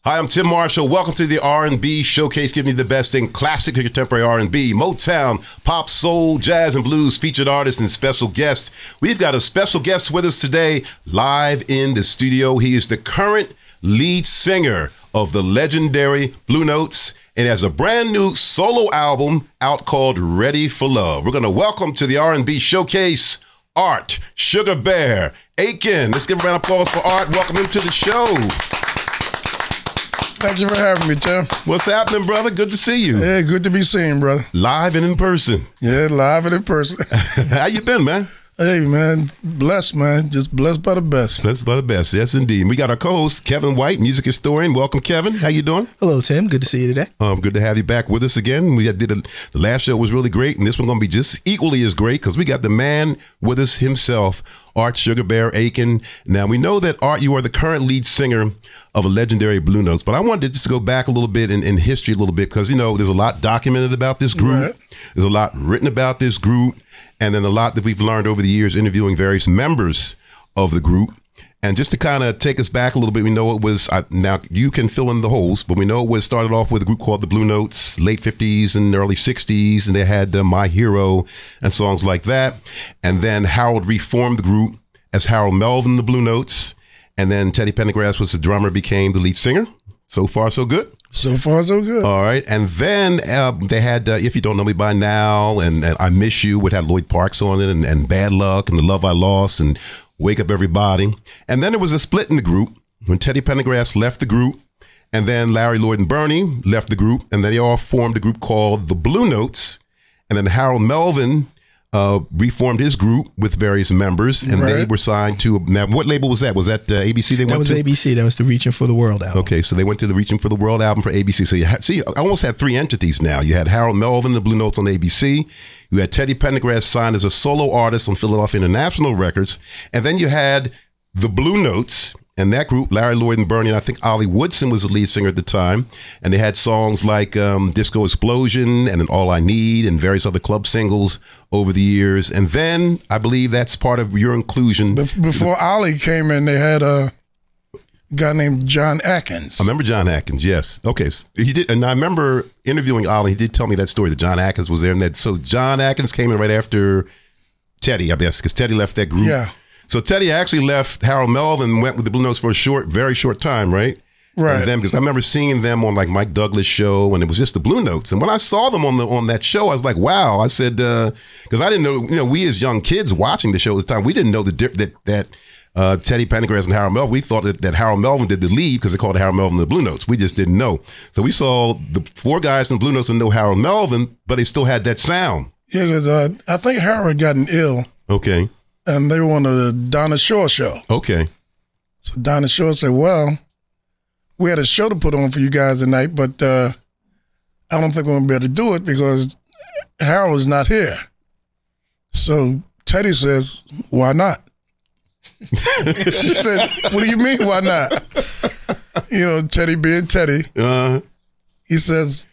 Hi, I'm Tim Marshall. Welcome to the R&B Showcase, giving you the best in classic and contemporary R&B, Motown, pop, soul, jazz, and blues, featured artists and special guests. We've got a special guest with us today, live in the studio. He is the current lead singer of the legendary Blue Notes and has a brand new solo album out called Ready for Love. We're going to welcome to the R&B Showcase, Art Sugar Bear Aiken. Let's give a round of applause for Art. Welcome him to the show. Thank you for having me, Tim. What's happening, brother? Good to see you. Yeah, good to be seen, brother. Live and in person. Yeah, live and in person. How you been, man? Hey, man. Blessed, man. Just blessed by the best. Blessed by the best. Yes, indeed. We got our co-host, Kevin White, music historian. Welcome, Kevin. How you doing? Hello, Tim. Good to see you today. Good to have you back with us again. The last show was really great, and this one's going to be just equally as great because we got the man with us himself, Art Sugar Bear Aiken. Now, we know that, Art, you are the current lead singer of a legendary Blue Notes, but I wanted to just go back a little bit in history a little bit because, you know, there's a lot documented about this group. Right. There's a lot written about this group, and then a lot that we've learned over the years interviewing various members of the group. And just to kind of take us back a little bit, we know it was, now you can fill in the holes, but we know it was started off with a group called the Blue Notes, late 50s and early 60s, and they had My Hero and songs like that. And then Harold reformed the group as Harold Melvin, the Blue Notes, and then Teddy Pendergrass was the drummer, became the lead singer. So far, so good? So far, so good. All right. And then they had If You Don't Know Me By Now and I Miss You, which had Lloyd Parks on it, and Bad Luck and The Love I Lost and Wake Up Everybody. And then there was a split in the group when Teddy Pendergrass left the group, and then Larry Lloyd and Bernie left the group, and then they all formed a group called the Blue Notes. And then Harold Melvin reformed his group with various members, and they were signed to, now what label was that? Was that ABC they went to? That was ABC. That was the Reaching for the World album. Okay, so they went to the Reaching for the World album for ABC. So you almost had three entities now. You had Harold Melvin, the Blue Notes on ABC. You had Teddy Pendergrass signed as a solo artist on Philadelphia International Records. And then you had the Blue Notes, and that group, Larry Lloyd and Bernie, and I think Ollie Woodson was the lead singer at the time. And they had songs like Disco Explosion and All I Need and various other club singles over the years. And then I believe that's part of your inclusion. Before Ollie came in, they had a guy named John Atkins. I remember John Atkins, yes. Okay, so he did, and I remember interviewing Ollie. He did tell me that story that John Atkins was there, and that so John Atkins came in right after Teddy, I guess, because Teddy left that group. Yeah. So Teddy actually left Harold Melvin and went with the Blue Notes for a very short time, right? Right. Because I remember seeing them on like Mike Douglas' show, and it was just the Blue Notes. And when I saw them on that show, I was like, wow. I said, because I didn't know, you know, we as young kids watching the show at the time, we didn't know that Teddy Pendergrass and Harold Melvin, we thought that Harold Melvin did the lead because they called Harold Melvin the Blue Notes. We just didn't know. So we saw the four guys in the Blue Notes and know Harold Melvin, but they still had that sound. Yeah, because I think Harold had gotten ill. Okay. And they were on the Donna Shore show. Okay. So Donna Shore said, well, we had a show to put on for you guys tonight, but I don't think we're going to be able to do it because Harold is not here. So Teddy says, why not? She said, what do you mean, why not? You know, Teddy being Teddy. He says,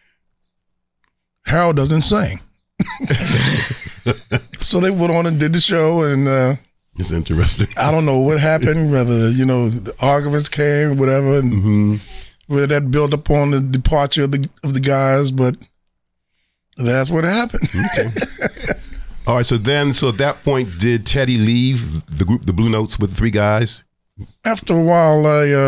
Harold doesn't sing. So they went on and did the show, and it's interesting. I don't know what happened, whether, you know, the arguments came, whatever, and whether that built up on the departure of the guys, but that's what happened. Okay. All right, so at that point, did Teddy leave the group, the Blue Notes, with the three guys? After a while,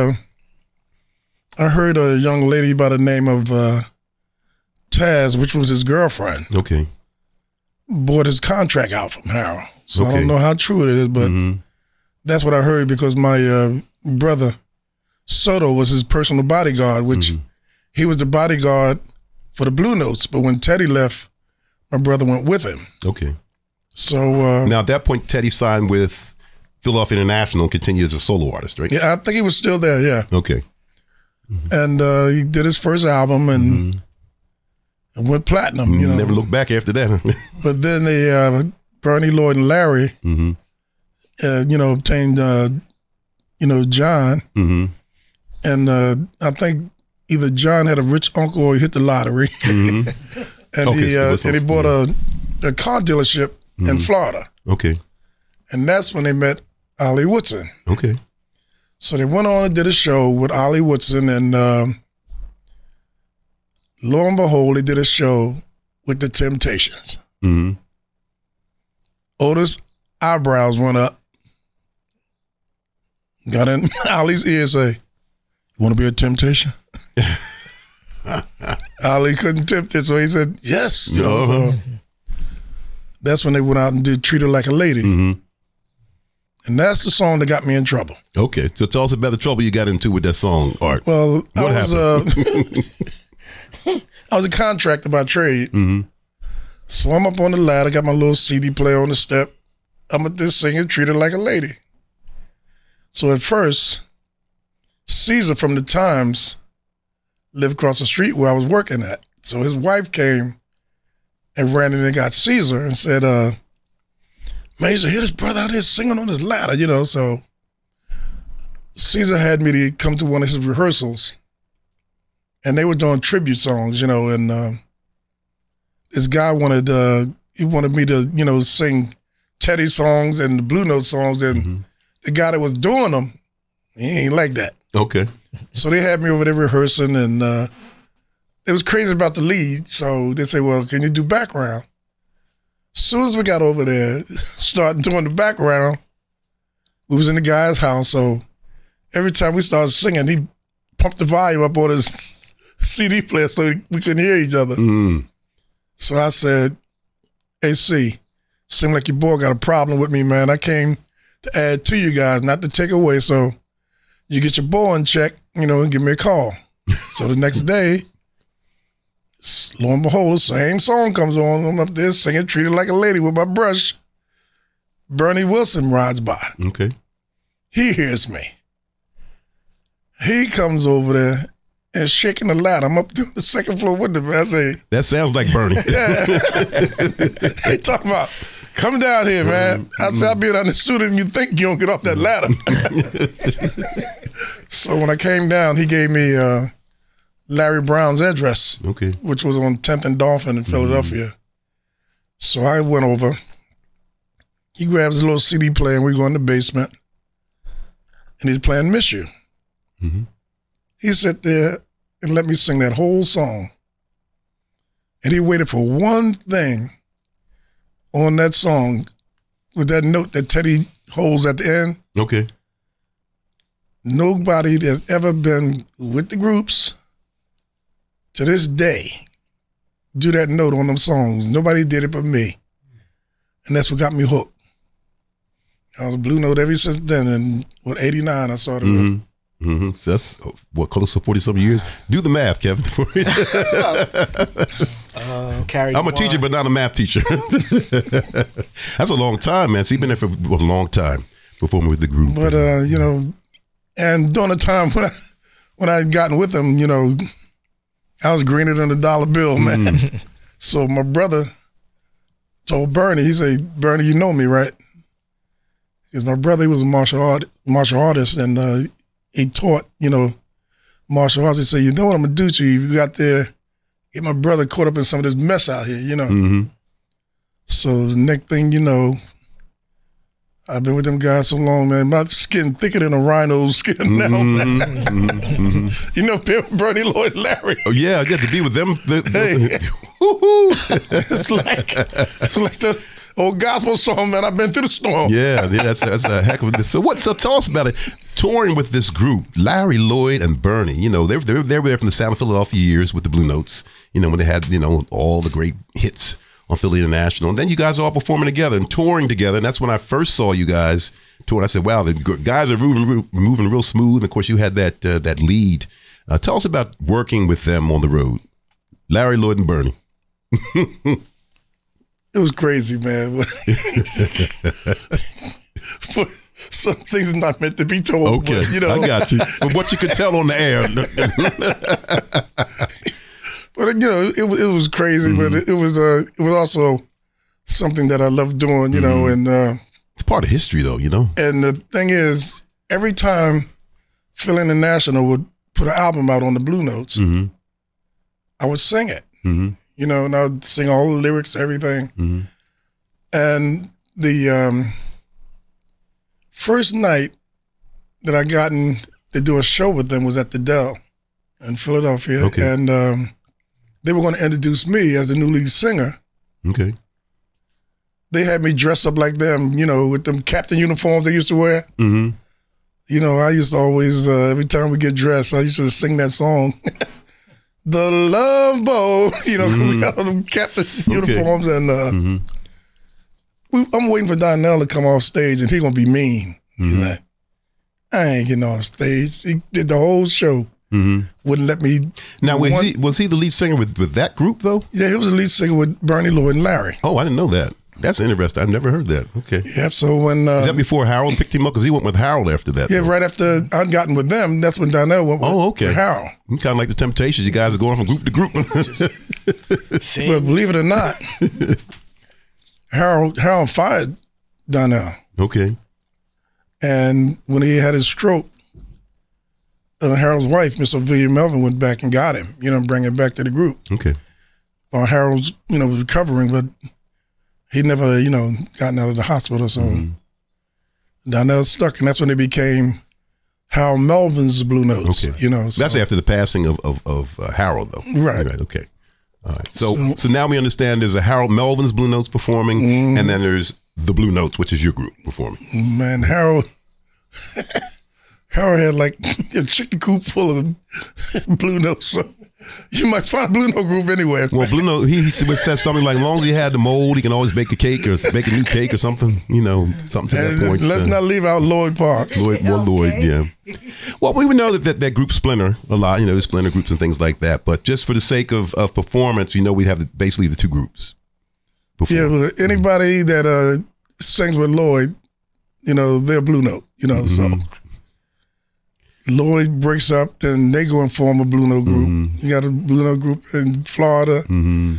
I heard a young lady by the name of Taz, which was his girlfriend. Okay. Bought his contract out from Harold. So I don't know how true it is, but that's what I heard because my brother Soto was his personal bodyguard, which he was the bodyguard for the Blue Notes. But when Teddy left, my brother went with him. Okay. So now at that point, Teddy signed with Philadelphia International and continued as a solo artist, right? Yeah, I think he was still there. Yeah. Okay. And he did his first album and went platinum. You know, never looked back after that. But then they Bernie Lloyd and Larry, you know, obtained John, and I think either John had a rich uncle or he hit the lottery, and he bought a car dealership in Florida. Okay. And that's when they met Ollie Woodson. Okay. So they went on and did a show with Ollie Woodson, and lo and behold, they did a show with the Temptations. Mm-hmm. Otis' eyebrows went up. Got in Ollie's ear, say, "You want to be a Temptation?" Ollie couldn't tempt it, so he said, "Yes." You know, so that's when they went out and did "Treat Her Like a Lady." Mm-hmm. And that's the song that got me in trouble. Okay, so tell us about the trouble you got into with that song, Art. Well, What I was a contractor by trade. Mm-hmm. So I'm up on the ladder, got my little CD player on the step. I'm up there singing "Treat Her Like a Lady." So at first, Caesar from the Times lived across the street where I was working at. So his wife came and ran in and got Caesar and said, "Man, you should hear this brother out there singing on his ladder," you know. So Caesar had me to come to one of his rehearsals, and they were doing tribute songs, you know, and this guy wanted me to, you know, sing Teddy songs and the Blue Note songs, and the guy that was doing them, he ain't like that. Okay. So they had me over there rehearsing, and it was crazy about the lead. So they say, "Well, can you do background?" As soon as we got over there, started doing the background, we was in the guy's house. So every time we started singing, he pumped the volume up on his CD player so we couldn't hear each other. Mm. So I said, "Hey, C, seemed like your boy got a problem with me, man. I came to add to you guys, not to take away. So you get your boy in check, you know, and give me a call." So the next day, lo and behold, the same song comes on. I'm up there singing "Treat Her Like a Lady" with my brush. Bernie Wilson rides by. Okay. He hears me. He comes over there and shaking the ladder. I'm up to the second floor with him. I say, That sounds like Bernie. "He talking about, come down here, man." I said, "I'll be down the suit and you think you don't get off that ladder." So when I came down, he gave me Larry Brown's address, Okay. which was on 10th and Dolphin in Philadelphia. So I went over. He grabs a little CD player and we go in the basement. And he's playing "Miss You." Mm-hmm. He sat there and let me sing that whole song. And he waited for one thing on that song with that note that Teddy holds at the end. Okay. Nobody that's ever been with the groups to this day do that note on them songs. Nobody did it but me. And that's what got me hooked. I was a Blue Note ever since then. And with 89, I started with it. Mm-hmm. So that's close to 40-something years. Do the math, Kevin. I'm a teacher, but not a math teacher. That's a long time, man. So you've been there for a long time performing with the group. But you know, and during the time when I had gotten with them, you know, I was greener than a dollar bill, man. So my brother told Bernie, he said, "Bernie, you know me, right?" Because my brother, he was a martial artist, and he taught, you know, martial arts. He said, "You know what I'm gonna do to you? You got there, get my brother caught up in some of this mess out here, you know." Mm-hmm. So the next thing you know, I've been with them guys so long, man. My skin thicker than a rhino's skin now. You know, Bernie, Lloyd, Larry. Oh yeah, I get to be with them. Hey. It's like the old gospel song, man. I've been through the storm. Yeah, that's a heck of a. So tell us about it. Touring with this group, Larry, Lloyd, and Bernie. You know, they were there from the Sound of Philadelphia years with the Blue Notes. You know, when they had, you know, all the great hits on Philly International, and then you guys are all performing together and touring together. And that's when I first saw you guys tour. I said, "Wow, the guys are moving real smooth." And of course, you had that lead. Tell us about working with them on the road, Larry, Lloyd, and Bernie. It was crazy, man. Some things are not meant to be told. Okay, but, you know, I got you. But what you could tell on the air. But you know, it was crazy, but it was also something that I loved doing. You know, and it's part of history, though. You know. And the thing is, every time Philly International would put an album out on the Blue Notes, I would sing it. You know, and I would sing all the lyrics, everything. And the first night that I gotten to do a show with them was at the Dell in Philadelphia. Okay. And they were going to introduce me as the new lead singer. Okay. They had me dress up like them, with them captain uniforms they used to wear. Mm-hmm. I used to always, every time we get dressed, I used to sing that song. The Love Boat, we got all them captain uniforms. And I'm waiting for Donnell to come off stage, and he going to be mean. He's like, I ain't getting off stage. He did the whole show. Wouldn't let me. Now, was he the lead singer with that group, though? Yeah, he was the lead singer with Bernie, Lloyd, and Larry. Oh, I didn't know that. That's interesting. I've never heard that. Okay. Yep. So when is that before Harold picked him up? Because he went with Harold after that. Yeah, right after I'd gotten with them, that's when Donnell went with Harold. Kind of like the Temptations. You guys are going from group to group. But believe it or not, Harold fired Donnell. Okay. And when he had his stroke, Harold's wife, Miss Ophelia Melvin, went back and got him, bring him back to the group. Okay. While Harold's, was recovering, but he never, gotten out of the hospital. So Donnell stuck, and that's when they became Harold Melvin's Blue Notes. Okay. So. That's after the passing of Harold, though. Right. Okay. All right. So now we understand there's a Harold Melvin's Blue Notes performing, and then there's the Blue Notes, which is your group performing. Man, Harold had like a chicken coop full of Blue Notes. So you might find a Blue Note group anywhere. Well, Blue Note, he said something like, as long as he had the mold, he can always bake a cake or bake a new cake or something, something to that point. Let's not leave out Lloyd Parks. Lloyd, yeah. Well, we would know that group Splinter a lot, the Splinter groups and things like that. But just for the sake of performance, we have basically the two groups. Yeah, but anybody that sings with Lloyd, they're Blue Note, so. Lloyd breaks up, then they go and form a Blue Note group. You got a Blue Note group in Florida. When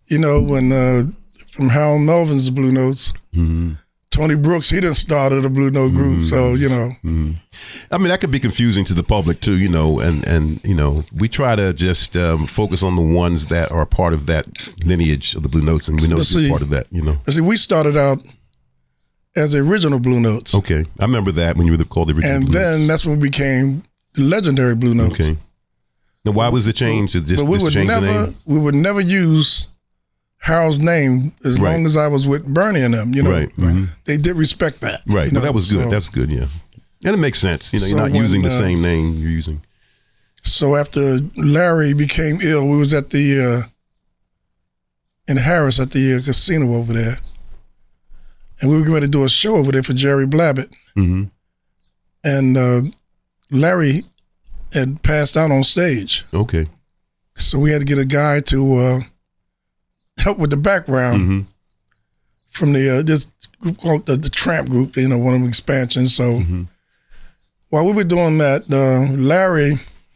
from Harold Melvin's Blue Notes, Tony Brooks, he done started a Blue Note group. So I mean, that could be confusing to the public too. And we try to just focus on the ones that are part of that lineage of the Blue Notes, and we know you're part of that. See, we started out as the original Blue Notes. Okay. I remember that when you were called the original and Blue then Notes. That's when we became the legendary Blue Notes. Okay. Now, why was the change? But we would never use Harold's name as long as I was with Bernie and them. Right. They did respect that. Right. Well, that was good. That's good, yeah. And it makes sense. You're not using the same name you're using. So after Larry became ill, we was at the, in Harris at the casino over there. And we were going to do a show over there for Jerry Blabbett. And Larry had passed out on stage. Okay. So we had to get a guy to help with the background from the this group called the Tramp Group, one of them expansions. So while we were doing that, Larry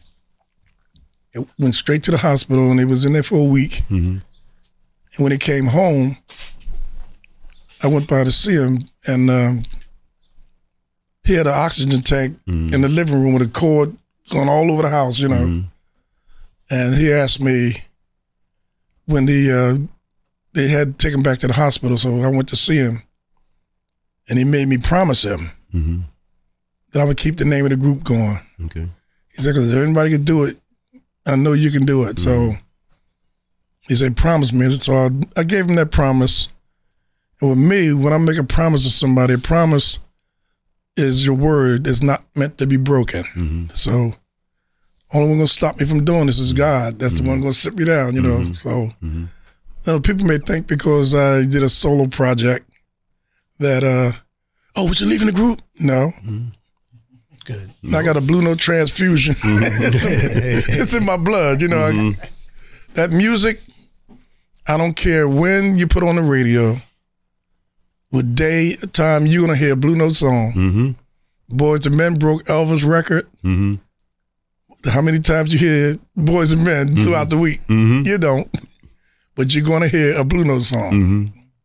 went straight to the hospital, and he was in there for a week. And when he came home, I went by to see him, and he had an oxygen tank in the living room with a cord going all over the house, And he asked me when they had to take him back to the hospital, so I went to see him, and he made me promise him that I would keep the name of the group going. Okay. He said, because if anybody can do it, I know you can do it. So he said, promise me. So I gave him that promise. And with me, when I make a promise to somebody, a promise is your word. It's not meant to be broken. So only one going to stop me from doing this is God. That's the one going to sit me down, So people may think because I did a solo project that, would you leaving the group? No. Good. I got a Blue Note transfusion. It's in my blood, That music, I don't care when you put on the radio. What day, time you're going to hear a Blue Note song. Boys and Men broke Elvis' record. How many times you hear Boys and Men throughout the week? You don't. But you're going to hear a Blue Note song.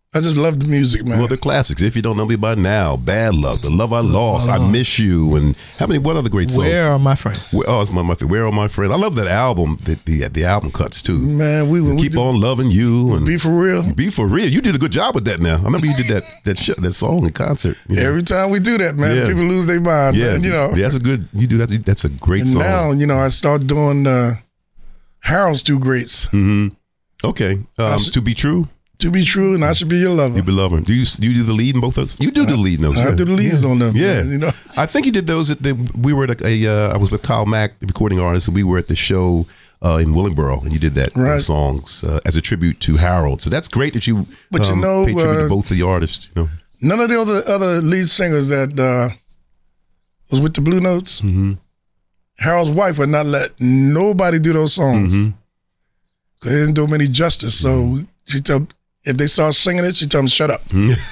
I just love the music, man. Well, they're classics. If you don't know me by now, Bad Luck, The Love I Lost, I Miss You, and what other great songs? Where Are My Friends? It's my favorite. Where Are My Friends? I love that album, the album cuts too. Man, we Keep on Loving You. And Be For Real. Be For Real. You did a good job with that now. I remember you did that song in concert. You know? Every time we do that, man, Yeah. people lose their mind, man, you know. Yeah, that's a good, you do that. That's a great And song. now, you know, I start doing Harold's two greats. Okay. To Be True, To Be True and I Should Be Your Lover. You Be Lover. Do you do the lead in both of those? You do the lead in those. I do the leads on them. Yeah. Man, you know. I think you did those we were at I was with Kyle Mack, the recording artist, and we were at the show in Willingboro, and you did that Right. songs as a tribute to Harold. So that's great that you But you know, pay tribute to both of the artists. You know. None of the other lead singers that was with the Blue Notes, Harold's wife would not let nobody do those songs. They didn't do them any justice. So she told, if they saw singing it, she told them to shut up.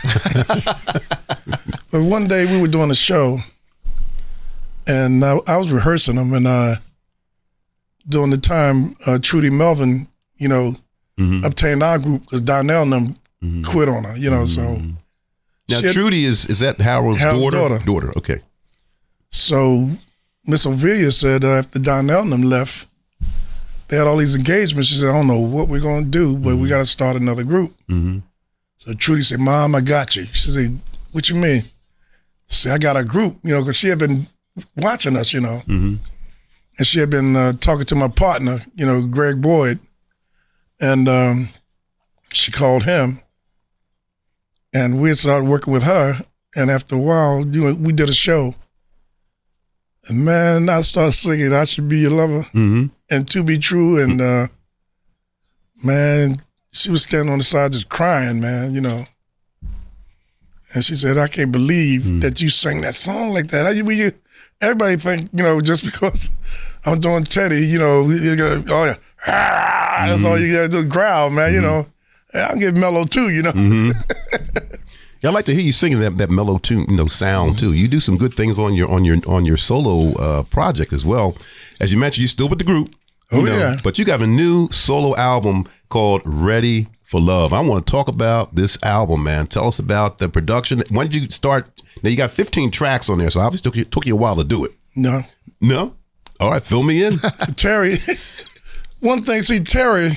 But one day we were doing a show, and I was rehearsing them, and during the time Trudy Melvin, you know, obtained our group because Donnell and them quit on her, you know, so. Now, Trudy, is that Harold's daughter? Daughter. Okay. So Miss Ovilia said after Donnell and them left, they had all these engagements. She said, I don't know what we're going to do, but we got to start another group. So Trudy said, Mom, I got you. She said, what you mean? She said, I got a group, you know, because she had been watching us, you know. And she had been talking to my partner, you know, Greg Boyd. And she called him. And we had started working with her. And after a while, you know, we did a show. And man, I started singing I Should Be Your Lover and To Be True. And man, she was standing on the side just crying, man, you know. And she said, I can't believe that you sang that song like that. Everybody think, you know, just because I'm doing Teddy, you know, you go, oh yeah, that's all you got to do, growl, man, you know. I'll get mellow too, you know. Yeah, I like to hear you singing that mellow tune, you know, sound too. You do some good things on your solo project as well. As you mentioned, you're still with the group. Yeah. But you got a new solo album called Ready for Love. I want to talk about this album, man. Tell us about the production. When did you start? Now you got 15 tracks on there, so obviously took you a while to do it. No. All right, fill me in. Terry, one thing, see, Terry,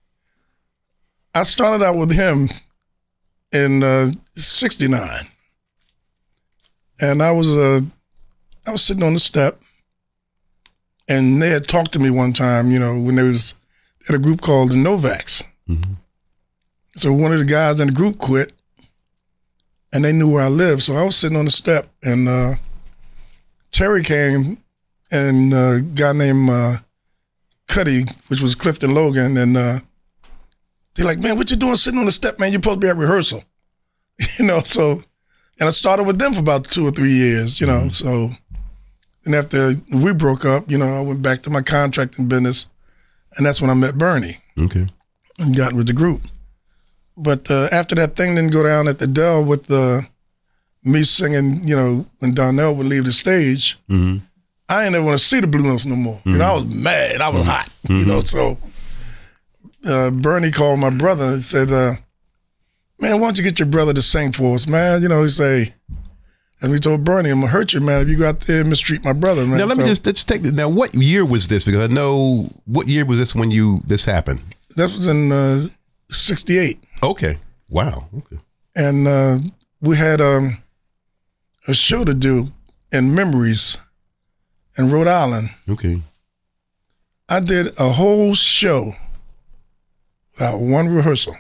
I started out with him in 69. And I was sitting on the step, and they had talked to me one time, you know, when they had a group called the Novaks. So one of the guys in the group quit, and they knew where I lived. So I was sitting on the step, and Terry came, and a guy named Cuddy, which was Clifton Logan, and they're like, man, what you doing sitting on the step, man? You're supposed to be at rehearsal. You know, so, and I started with them for about 2 or 3 years, you know, so, and after we broke up, you know, I went back to my contracting business, and that's when I met Bernie. Okay. And got with the group. But after that thing didn't go down at the Dell with me singing, you know, when Donnell would leave the stage, I ain't never want to see the Blue Notes no more. You know, I was mad. I was hot, you know, so Bernie called my brother and said, man, why don't you get your brother to sing for us, man? You know, he say, and we told Bernie, I'm going to hurt you, man, if you go out there and mistreat my brother, man. Now, let's take this. Now, what year was this? Because I know, what year was this when this happened? That was in 68. Okay. Wow. Okay. And we had a show to do in Memories in Rhode Island. Okay. I did a whole show without one rehearsal.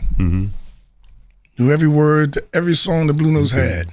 Knew every word, every song the Blue Notes had.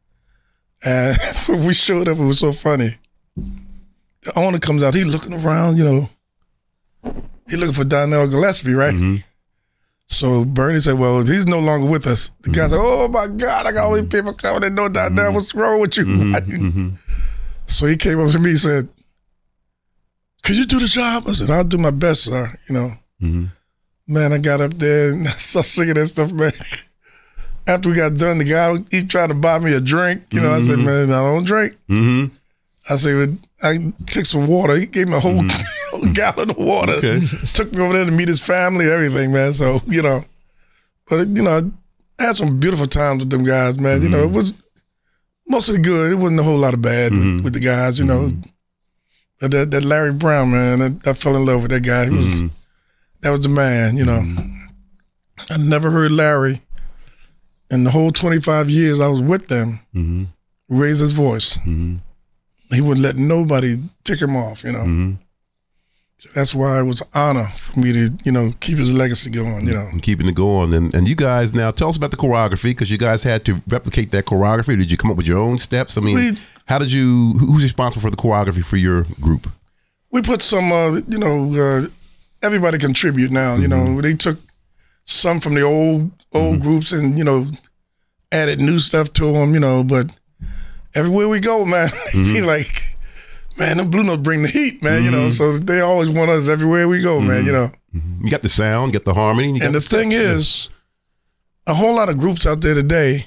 And when we showed up, it was so funny. The owner comes out, he looking around, you know. He looking for Donnell Gillespie, right? So Bernie said, well, he's no longer with us. The guy said, oh my God, I got all these people coming and know Donnell, what's wrong with you? So he came up to me and said, could you do the job? I said, I'll do my best, sir, you know. Man, I got up there and I started singing that stuff, man. After we got done, the guy, he tried to buy me a drink. You know, I said, man, I don't drink. I said, I took some water. He gave me a whole gallon of water. Okay. Took me over there to meet his family, everything, man. So, you know, but, you know, I had some beautiful times with them guys, man. You know, it was mostly good. It wasn't a whole lot of bad with the guys, you know. But that Larry Brown, man, I fell in love with that guy. That was the man, you know. I never heard Larry in the whole 25 years I was with them raise his voice. He wouldn't let nobody tick him off, you know. That's why it was an honor for me to, you know, keep his legacy going, you know. And keeping it going. And you guys, now tell us about the choreography, because you guys had to replicate that choreography. Did you come up with your own steps? I mean, who's responsible for the choreography for your group? We put some, you know, everybody contribute now, you know. They took some from the old groups and, you know, added new stuff to them, you know. But everywhere we go, man, be like, man, them Blue Notes bring the heat, man, you know, so they always want us everywhere we go, man, you know. You got the sound, you got the harmony. And the thing is, a whole lot of groups out there today,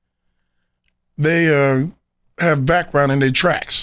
they have background in their tracks.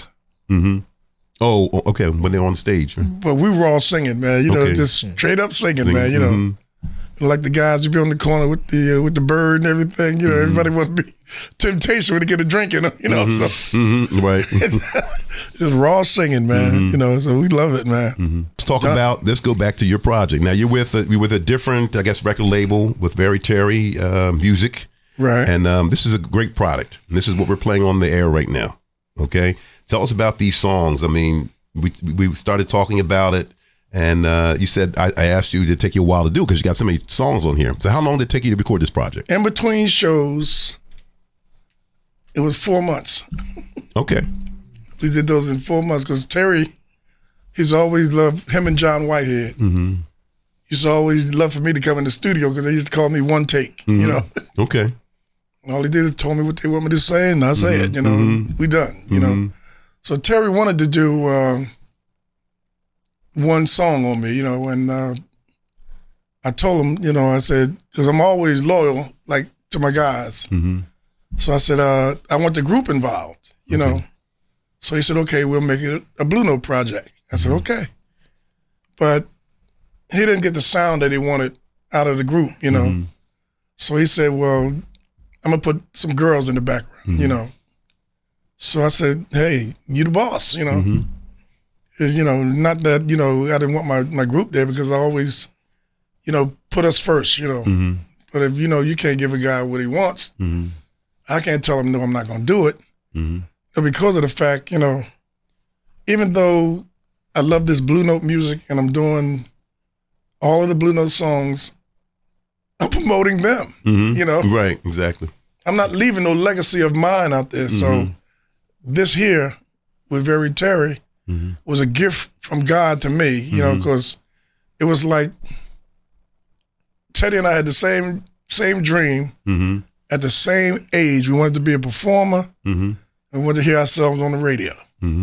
Oh, okay, when they're on stage. But we were all singing, man, you know, just straight up singing, man, you know. Like the guys who be on the corner with the bird and everything, you know, everybody wants to be Temptation when they get a drink, you know, so. Right. It's just raw singing, man, you know, so we love it, man. Let's go back to your project. Now, you're with a different, I guess, record label with Very Terry Music. Right. And this is a great product. This is what we're playing on the air right now, okay? Tell us about these songs. I mean, we started talking about it. And you said, I asked you to take you a while to do because you got so many songs on here. So how long did it take you to record this project? In between shows, it was 4 months. Okay. We did those in 4 months because Terry, he's always loved, him and John Whitehead. He's always loved for me to come in the studio because they used to call me one take, you know. Okay. All he did is told me what they want me to say and I say it, you know. We done, you know. So Terry wanted to do one song on me, you know, and I told him, you know, I said, because I'm always loyal, like, to my guys. So I said, I want the group involved, you know. So he said, okay, we'll make it a Blue Note project. I said, okay. But he didn't get the sound that he wanted out of the group, you know. So he said, well, I'm going to put some girls in the background, you know. So I said, hey, you the boss, you know. Is, you know, not that, you know, I didn't want my group there because I always, you know, put us first, you know. But if, you know, you can't give a guy what he wants, I can't tell him, no, I'm not going to do it. But because of the fact, you know, even though I love this Blue Note music and I'm doing all of the Blue Note songs, I'm promoting them, you know. Right, exactly. I'm not leaving no legacy of mine out there. So this here with Very Terry, was a gift from God to me, you know, because it was like Teddy and I had the same dream at the same age. We wanted to be a performer and we wanted to hear ourselves on the radio.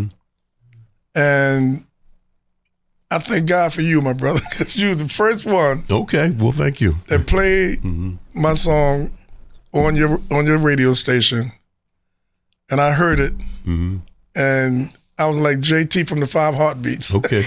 And I thank God for you, my brother, because you were the first one. Okay, well, thank you. That played my song on your radio station, and I heard it, and I was like JT from the 5 Heartbeats. Okay.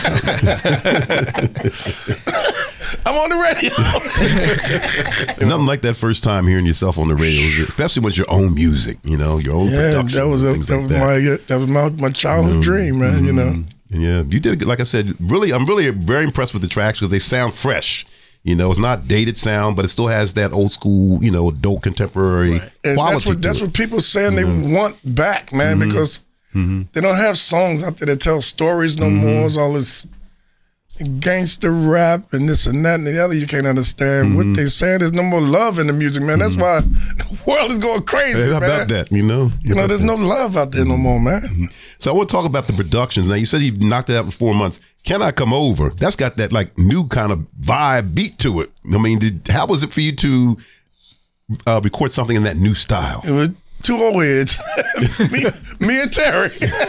I'm on the radio. Nothing like that first time hearing yourself on the radio, especially with your own music, you know, your own production. That was my childhood dream, man, you know. Yeah, you did, like I said, really, I'm really very impressed with the tracks because they sound fresh. You know, it's not dated sound, but it still has that old school, you know, adult contemporary quality. And that's what people saying they want back, man, because they don't have songs out there that tell stories no more. It's all this gangster rap and this and that and the other. You can't understand what they're saying. There's no more love in the music, man. That's why the world is going crazy, how man. about that, you know? There's no love out there no more, man. So I want to talk about the productions. Now, you said you knocked it out in 4 months. Can I Come Over? That's got that like new kind of vibe beat to it. I mean, how was it for you to record something in that new style? It was two old heads, me and Terry.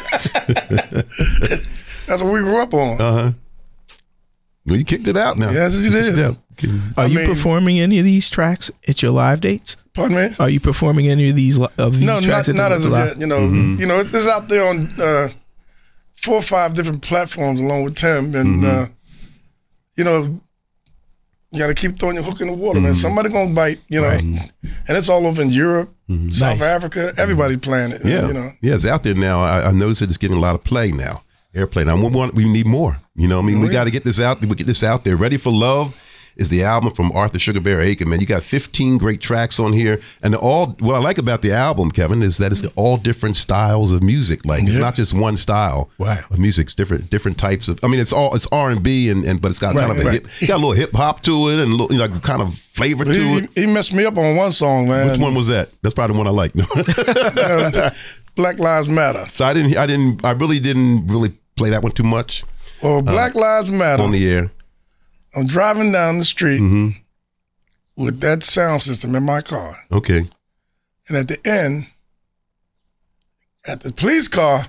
That's what we grew up on. Well, you kicked it out now. Yes, you did. Are you performing any of these tracks at your live dates? Pardon me? Are you performing any of these tracks? No, not as of yet. You know, it's out there on 4 or 5 different platforms along with Tim, and you know, You got to keep throwing your hook in the water, man. Somebody gonna bite, you know. And it's all over in Europe, South Africa. Everybody playing it. Yeah, you know. Yeah, it's out there now. I noticed that it's getting a lot of play now. Airplay. Now we need more. You know, what I mean, we got to get this out. We get this out there. Ready for Love is the album from Arthur Sugar Bear Aiken. Man, you got 15 great tracks on here, and what I like about the album, Kevin, is that it's all different styles of music. Like it's not just one style of music. It's different types of. I mean, it's R&B and but it's got kind of it's got a little hip hop to it and a little, kind of flavor to it. He messed me up on one song, man. Which one was that? That's probably the one I like. Black Lives Matter. So I really didn't play that one too much. Well, Black Lives Matter on the air. I'm driving down the street with that sound system in my car. Okay. And at the end, at the police car,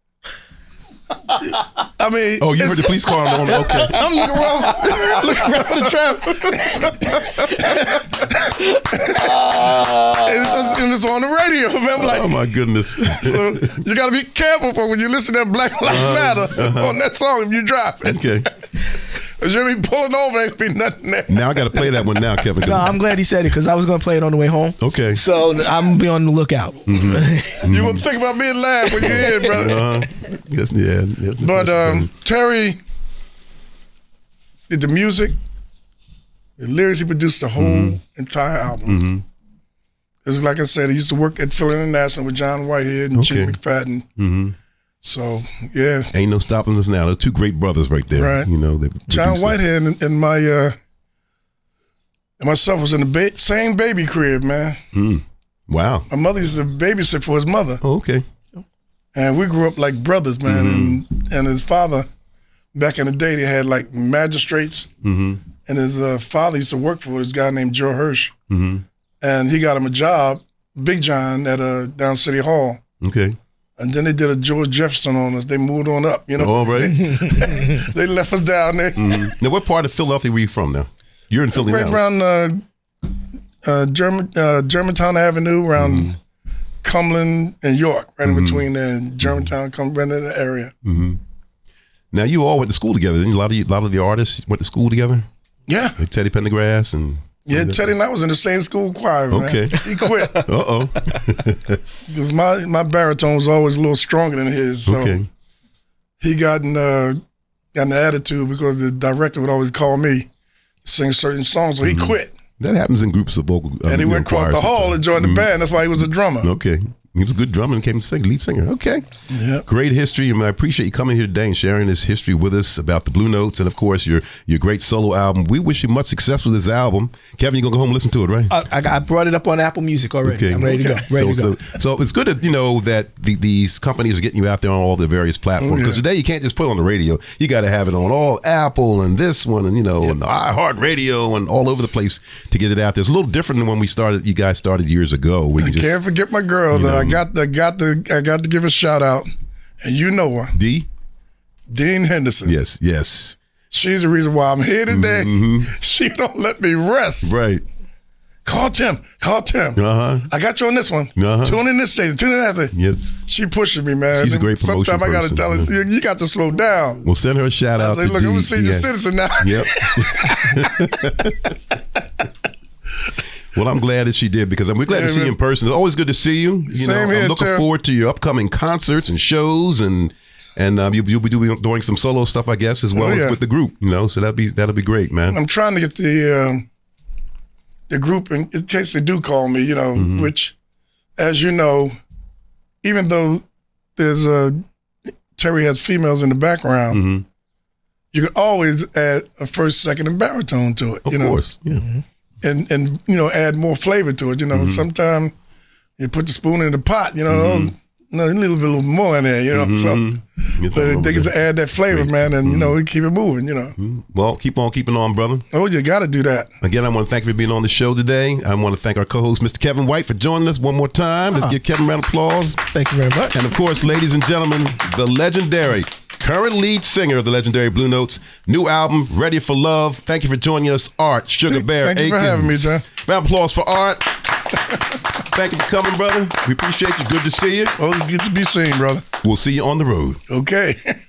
I mean... Oh, you heard the police car on the... Okay. I'm looking around for the traffic. And it's on the radio, man. I'm like, oh, my goodness. So you got to be careful for when you listen to that Black Lives Matter on that song if you're driving. Okay. You'll be pulling over, ain't be nothing there. Now I got to play that one now, Kevin. No, I'm glad he said it because I was going to play it on the way home. Okay. So I'm going to be on the lookout. You going to think about being live when you're here, brother. Yes, yeah. Yes, but Terry did the music, the lyrics. He produced the whole entire album. It's like I said, he used to work at Philly International with John Whitehead and Chick McFadden. So, yeah. Ain't no stopping us now. They're two great brothers right there. Right. You know, John Whitehead and my myself was in the same baby crib, man. Wow. My mother used to babysit for his mother. Oh, okay. And we grew up like brothers, man. And his father, back in the day, they had like magistrates. And his father used to work for this guy named Joe Hirsch. And he got him a job, Big John, at down City Hall. Okay. And then they did a George Jefferson on us. They moved on up, you know. All right. They left us down there. Now, what part of Philadelphia were you from now? You're in Philly now. Right around Germantown Avenue, around Cumberland and York, right in between there. Germantown, Cumberland, in the area. Now, you all went to school together, didn't you? A lot of the artists went to school together? Yeah. Like Teddy Pendergrass and... Yeah, Teddy and I was in the same school choir, man. Okay. He quit. Uh-oh. Because my baritone was always a little stronger than his. So he got an attitude because the director would always call me to sing certain songs, so he quit. That happens in groups of vocal and he went across the hall and joined the band. That's why he was a drummer. Okay. He was a good drummer and came to lead singer. Okay. Yeah. Great history. I appreciate you coming here today and sharing this history with us about the Blue Notes and, of course, your great solo album. We wish you much success with this album. Kevin, you're going to go home and listen to it, right? I brought it up on Apple Music already. Okay. I'm ready to go. So it's good that, that these companies are getting you out there on all the various platforms. Because today you can't just put it on the radio. You got to have it on all Apple and this one and, and iHeartRadio and all over the place to get it out there. It's a little different than when you guys started years ago. I can't forget my girl, though. I got to give a shout out, and you know her. Dean Henderson. Yes. She's the reason why I'm here today. She don't let me rest. Right. Call Tim. I got you on this one. Tune in this station. Tune in that thing. Yep. She pushes me, man. She's a great promotion Sometimes I got to tell her, you got to slow down. We'll send her a shout out. I say, look, I'm a senior citizen now. Yep. Well, I'm glad that she did because we're glad to see you in person. It's always good to see you. Same here, I'm looking forward to your upcoming concerts and shows, and you'll be doing some solo stuff, I guess, as well as with the group. So that'll be great, man. I'm trying to get the group in case they do call me. Which, as you know, even though there's Terry has females in the background, you can always add a first, second, and baritone to it. Of course, yeah. And add more flavor to it. Sometimes you put the spoon in the pot. A little more in there. So, but they can add that flavor, man, and we keep it moving. Well, keep on keeping on, brother. Oh, you got to do that. Again, I want to thank you for being on the show today. I want to thank our co-host, Mr. Kevin White, for joining us one more time. Let's give Kevin a round of applause. Thank you very much. And of course, ladies and gentlemen, the legendary current lead singer of the legendary Blue Notes, new album, Ready for Love. Thank you for joining us, Art Sugar Bear Aiken. Thank you for having me, John. Round of applause for Art. Thank you for coming, brother. We appreciate you. Good to see you. Well, it's good to be seen, brother. We'll see you on the road. Okay.